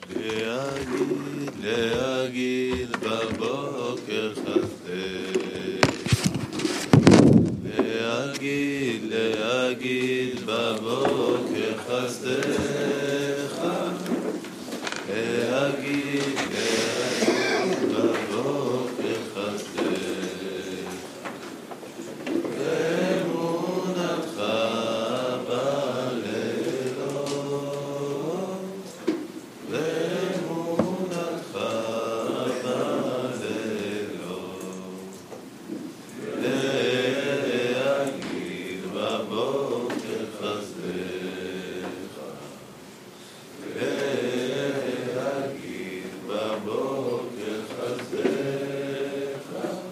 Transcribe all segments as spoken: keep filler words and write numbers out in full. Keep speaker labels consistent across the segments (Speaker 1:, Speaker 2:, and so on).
Speaker 1: להגיד, להגיד בבוקר חסדך, להגיד, להגיד בבוקר חסדך, להגיד, להגיד בבוקר חסדך, אמונתך בלילות, אמונתך בלילות, להגיד בבוקר חסדך, להגיד בבוקר חסדך,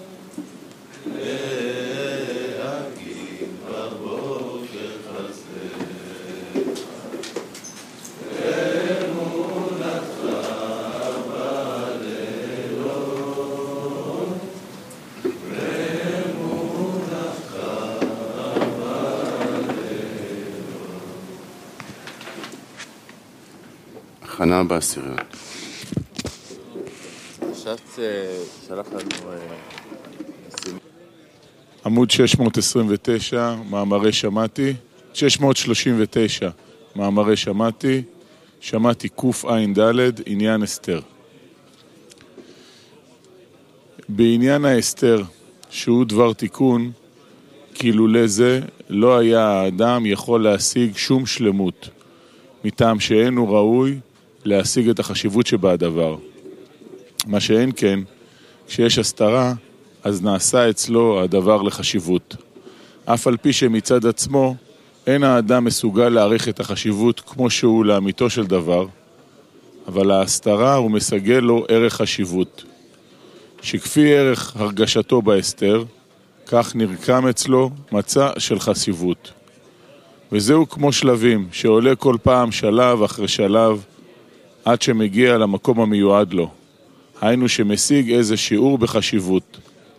Speaker 1: להגיד בבוקר חסדך, אמונתך בלילות, אמונתך בלילות.
Speaker 2: הכנה בעשיריות.
Speaker 3: שאת שלח לנו
Speaker 4: עמוד שש מאות עשרים ותשע, מאמרי שמעתי, שש מאות שלושים ותשע, מאמרי שמעתי, שמעתי קוף עין ד', עניין אסתר. בעניין האסתר, שהוא דבר תיקון, כאילו לזה לא היה האדם יכול להשיג שום שלמות, מטעם שאין הוא ראוי להשיג את החשיבות שבהדבר. מה שאין כן, כשיש הסתרה, אז נעשה אצלו הדבר לחשיבות. אף על פי שמצד עצמו, אין האדם מסוגל להעריך את החשיבות כמו שהוא לאמיתו של דבר, אבל ההסתרה הוא מסגל לו ערך חשיבות. שכפי ערך הרגשתו בהסתר, כך נרקם אצלו מצע של חשיבות. וזהו כמו שלבים, שעולה כל פעם שלב אחרי שלב, עד שמגיע למקום המיועד לו. היינו שמשיג איזה שיעור בחשיבות.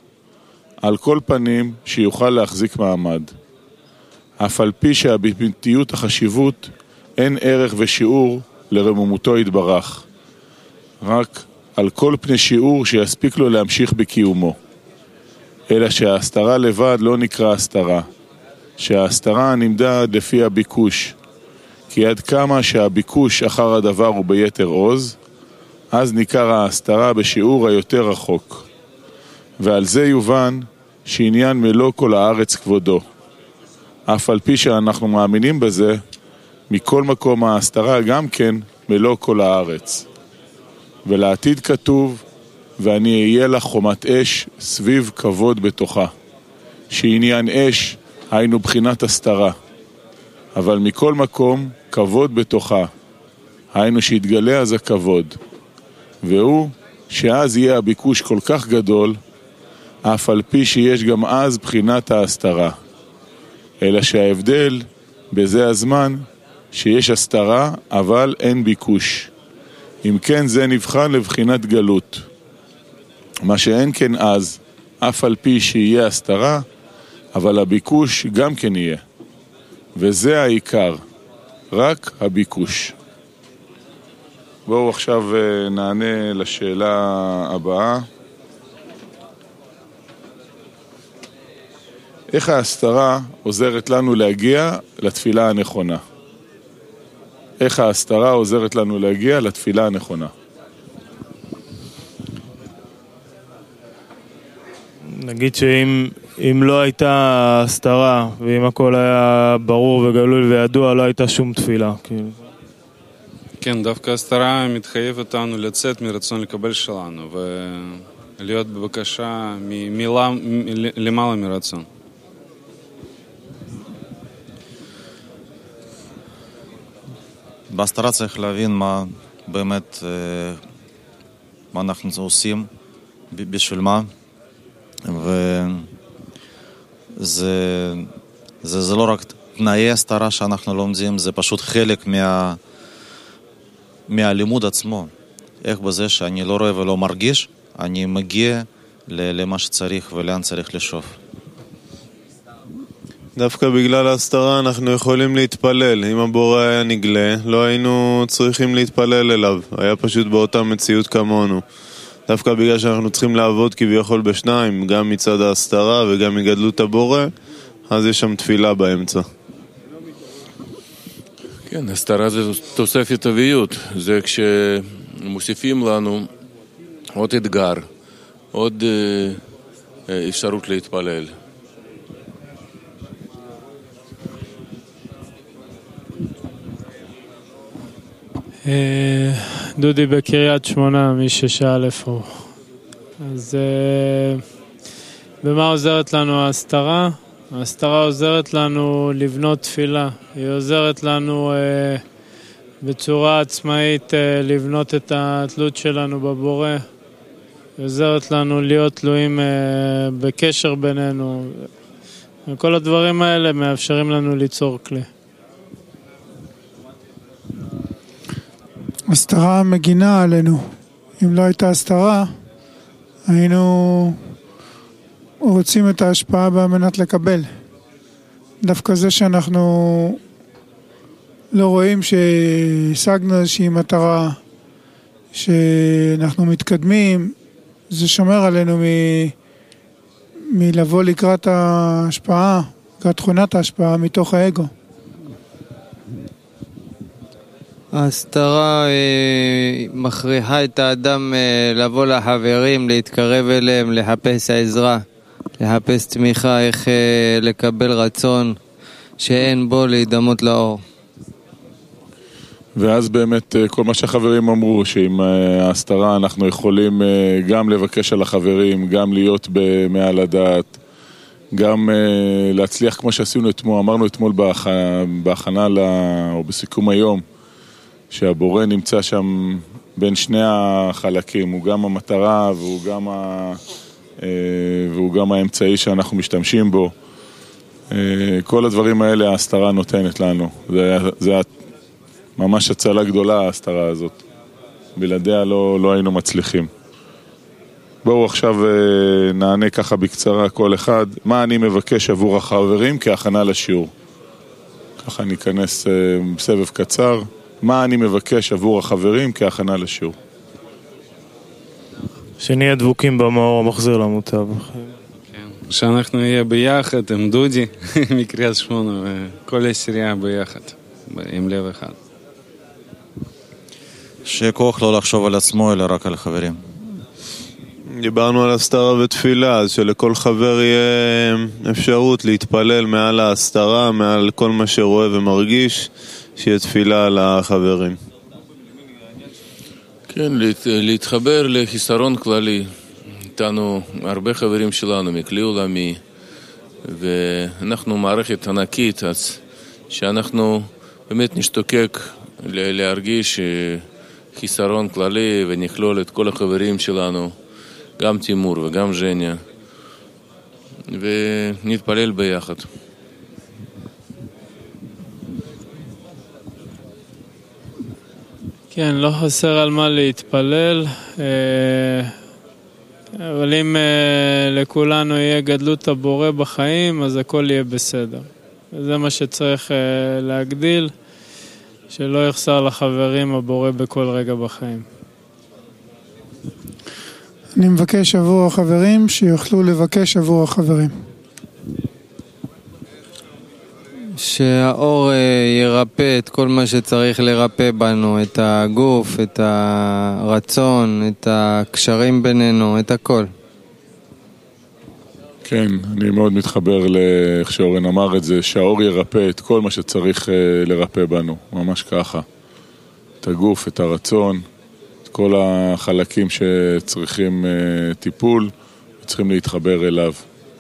Speaker 4: על כל פנים שיוכל להחזיק מעמד. אף על פי שהביתיות החשיבות אין ערך ושיעור לרמומותו יתברך. רק על כל פני שיעור שיספיק לו להמשיך בקיומו. אלא שההסתרה לבד לא נקרא הסתרה. שההסתרה נמדד לפי הביקוש. כי עד כמה שהביקוש אחר הדבר הוא ביתר עוז, אז ניכר ההסתרה בשיעור היותר רחוק. ועל זה יובן שעניין מלוא כל הארץ כבודו. אף על פי שאנחנו מאמינים בזה, מכל מקום ההסתרה גם כן מלוא כל הארץ. ולעתיד כתוב, ואני אהיה לך חומת אש סביב כבוד בתוכה. שעניין אש היינו בחינת הסתרה. אבל מכל מקום כבוד בתוכה. היינו שיתגלה אז הכבוד. והוא שאז יהיה הביקוש כל כך גדול, אף על פי שיש גם אז בחינת ההסתרה. אלא שההבדל בזה הזמן שיש הסתרה אבל אין ביקוש. אם כן זה נבחן לבחינת גלות. מה שאין כן אז, אף על פי שיהיה הסתרה, אבל הביקוש גם כן יהיה. וזה העיקר, רק הביקוש. בואו עכשיו נענה לשאלה הבאה. איך ההסתרה עוזרת לנו להגיע לתפילה הנכונה? איך ההסתרה עוזרת לנו להגיע לתפילה הנכונה?
Speaker 5: נגיד שאם אם לא הייתה הסתרה, ואם הכל היה ברור וגלוי וידוע, לא הייתה שום תפילה. כאילו.
Speaker 6: כן, דווקא הסתרה מתחייב אותנו לצאת מרצון לקבל שלנו, ולהיות בבקשה ממילה, למעלה מרצון.
Speaker 7: בהסתרה צריך להבין מה באמת, מה אנחנו עושים, בשביל מה, וזה זה, זה לא רק תנאי הסתרה שאנחנו לומדים, זה פשוט חלק מה, מהלימוד עצמו. איך בזה שאני לא רואה ולא מרגיש, אני מגיע למה שצריך ולאן צריך לשאוף.
Speaker 2: דווקא בגלל ההסתרה אנחנו יכולים להתפלל. אם הבורא היה נגלה, לא היינו צריכים להתפלל אליו. היה פשוט באותה מציאות כמונו. דווקא בגלל שאנחנו צריכים לעבוד כביכול בשניים, גם מצד ההסתרה וגם מגדלות הבורא, אז יש שם תפילה באמצע.
Speaker 8: כן, הסתרה זה תוספת טבעיות. זה כשמוסיפים לנו עוד אתגר, עוד אה, אפשרות להתפלל.
Speaker 5: דודי בקריית שמונה, מי ששאל איפה הוא. אז במה עוזרת לנו ההסתרה? ההסתרה עוזרת לנו לבנות תפילה. היא עוזרת לנו בצורה עצמאית לבנות את התלות שלנו בבורא. היא עוזרת לנו להיות תלויים בקשר בינינו. וכל הדברים האלה מאפשרים לנו ליצור כלי.
Speaker 9: הסתרה מגינה עלינו. אם לא הייתה הסתרה, היינו רוצים את ההשפעה במנת לקבל. דווקא זה שאנחנו לא רואים שהשגנו איזושהי מטרה, שאנחנו מתקדמים, זה שומר עלינו מ... מלבוא לקראת ההשפעה, לקראת תכונת ההשפעה מתוך האגו.
Speaker 10: ההסתרה אה, מכריחה את האדם אה, לבוא לחברים, להתקרב אליהם, לחפש העזרה, לחפש תמיכה, איך אה, לקבל רצון שאין בו להידמות לאור.
Speaker 4: ואז באמת כל מה שהחברים אמרו, שעם ההסתרה אנחנו יכולים גם לבקש על החברים, גם להיות מעל הדעת, גם להצליח כמו שעשינו אתמול, אמרנו אתמול בהכנה או בסיכום היום, שהבורא נמצא שם בין שני החלקים, הוא גם המטרה והוא גם, ה... והוא גם האמצעי שאנחנו משתמשים בו. כל הדברים האלה ההסתרה נותנת לנו, זה, זה ממש הצלה גדולה ההסתרה הזאת, בלעדיה לא, לא היינו מצליחים. בואו עכשיו נענה ככה בקצרה כל אחד, מה אני מבקש עבור החברים כהכנה לשיעור. ככה ניכנס בסבב קצר, מה אני מבקש עבור החברים כהכנה לשיעור.
Speaker 5: שנהיה דבוקים במאור המחזיר למוטב.
Speaker 6: כן, שאנחנו נהיה ביחד עם דודי מקריית שמונה וכל הסירייה ביחד, עם לב אחד.
Speaker 7: שכוח לא לחשוב על עצמו אלא רק על החברים.
Speaker 2: דיברנו על הסתרה ותפילה, אז שלכל חבר יהיה אפשרות להתפלל מעל ההסתרה, מעל כל מה שרואה ומרגיש, שיהיה תפילה על החברים.
Speaker 8: כן, להתחבר לחיסרון כללי. איתנו הרבה חברים שלנו מכלי עולמי, ואנחנו מערכת ענקית, אז שאנחנו באמת נשתוקק להרגיש חיסרון כללי ונכלול את כל החברים שלנו, גם תימור וגם ז'ניה, ונתפלל ביחד.
Speaker 5: כן, לא חסר על מה להתפלל, אבל אם לכולנו יהיה גדלות הבורא בחיים, אז הכל יהיה בסדר. וזה מה שצריך להגדיל, שלא יחסר לחברים הבורא בכל רגע בחיים.
Speaker 9: אני מבקש עבור החברים שיוכלו לבקש עבור החברים.
Speaker 10: שהאור ירפא את כל מה שצריך לרפא בנו, את הגוף, את הרצון, את הקשרים בינינו, את הכל.
Speaker 4: כן, אני מאוד מתחבר לאיך שאורן אמר את זה, שהאור ירפא את כל מה שצריך לרפא בנו, ממש ככה. את הגוף, את הרצון, את כל החלקים שצריכים טיפול, וצריכים להתחבר אליו.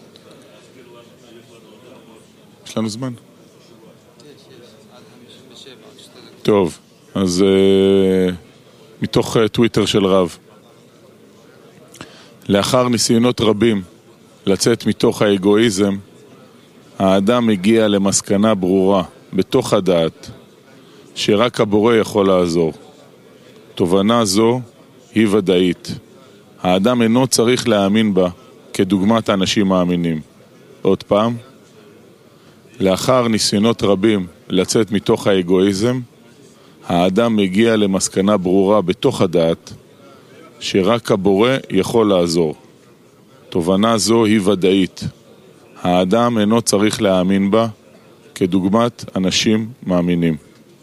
Speaker 4: יש לנו זמן? טוב, אז uh, מתוך uh, טוויטר של רב. לאחר ניסיונות רבים לצאת מתוך האגואיזם, האדם מגיע למסקנה ברורה, בתוך הדעת, שרק הבורא יכול לעזור. תובנה זו היא ודאית. האדם אינו צריך להאמין בה כדוגמת האנשים מאמינים. עוד פעם, לאחר ניסיונות רבים לצאת מתוך האגואיזם, האדם מגיע למסקנה ברורה בתוך הדעת שרק הבורא יכול לעזור. תובנה זו היא ודאית. האדם אינו צריך להאמין בה כדוגמת אנשים מאמינים.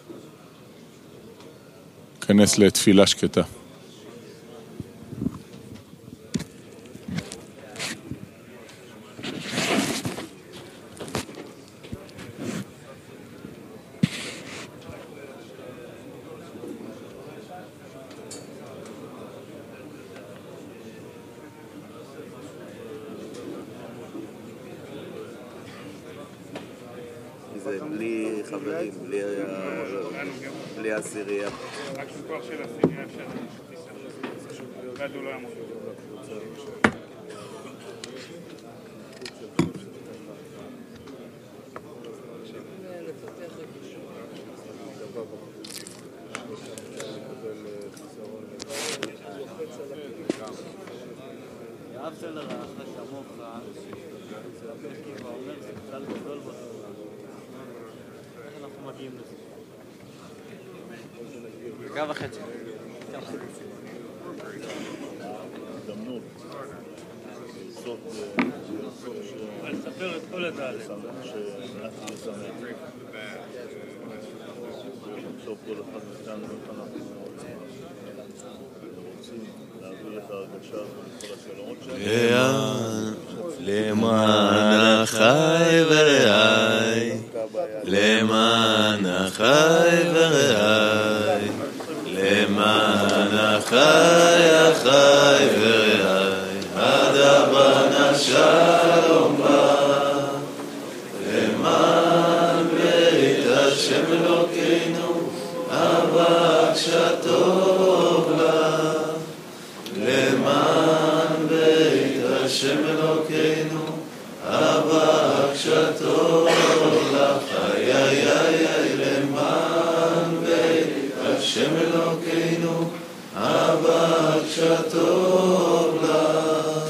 Speaker 4: כנס לתפילה שקטה.
Speaker 1: זה בלי חברים, בלי בלי עשירייה.
Speaker 11: רק כוח של עשירייה אפשר להטיס עליו. ועד הוא לא ימות.
Speaker 12: אהבת לרעך כמוך, זה הפרקים ואומר, זה כלל גדול בתורה. איך אנחנו מגיעים לזה? דקה וחצי.
Speaker 1: הזדמנות.
Speaker 12: לספר את כל הדלת.
Speaker 1: שאנחנו שמח. בסוף כל אחד מאיתנו איך אנחנו רוצים להביא את ההרגשה וכל השלומות שלנו.
Speaker 2: למען החי ורעי, למען החי ורעי, למען החי החי ורעי, הדבנה שלום בא, למען בית השם אלוקינו, הבקשה טוב לה, למען בית השם אלוקינו, הבקשה טוב לך, איי איי איי, למען בית השם אלוקינו, הבקשה טוב לך,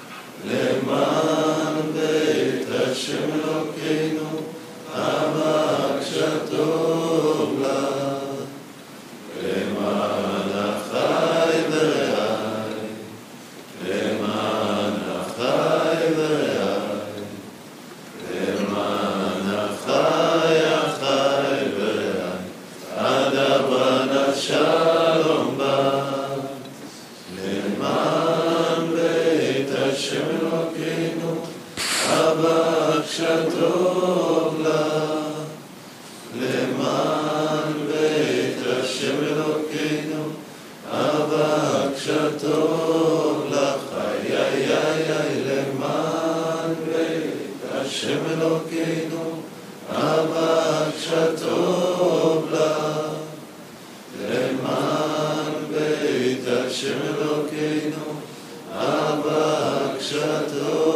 Speaker 2: למען בית השם אלוקינו, הבקשה טוב לך, למען החי ורעי, למען החי ורעי, למען החי החי ורעי, עד הבנה שלום בא, למען בית השם אלוקינו, הבקשה טוב לך, למען בית השם אלוקינו, הבקשה טוב לך, איי איי איי איי, למען בית השם אלוקינו, הבקשה טוב לך, למען בית השם אלוקינו, הבקשה טוב